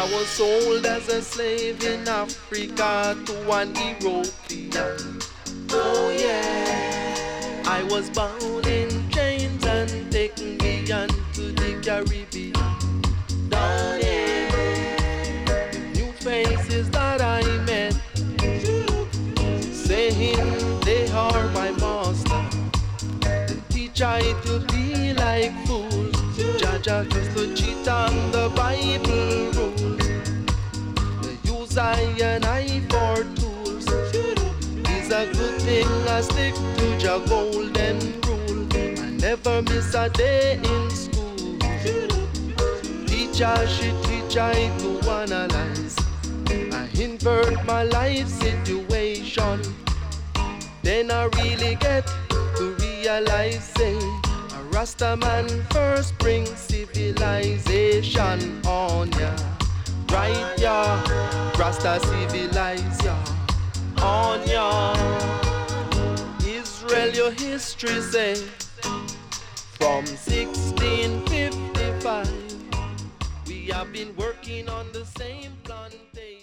was sold as a slave in Africa to an European. Oh yeah, I was bound in chains and taken beyond to the Caribbean. Down here, new faces that I met, saying they are my master. They teach I to be like fools. Jaja just to cheat on the Bible rules. They use I and I for tools. It's a good thing I stick to your golden rule. I never miss a day in school. Teacher, she teach I to analyze. I invert my life situation. Then I really get to realize, say, a Rasta man first bring civilization on ya. Right ya, Rasta civilize ya. On ya. Israel, your history say, from 1655, we have been working on the same plantation.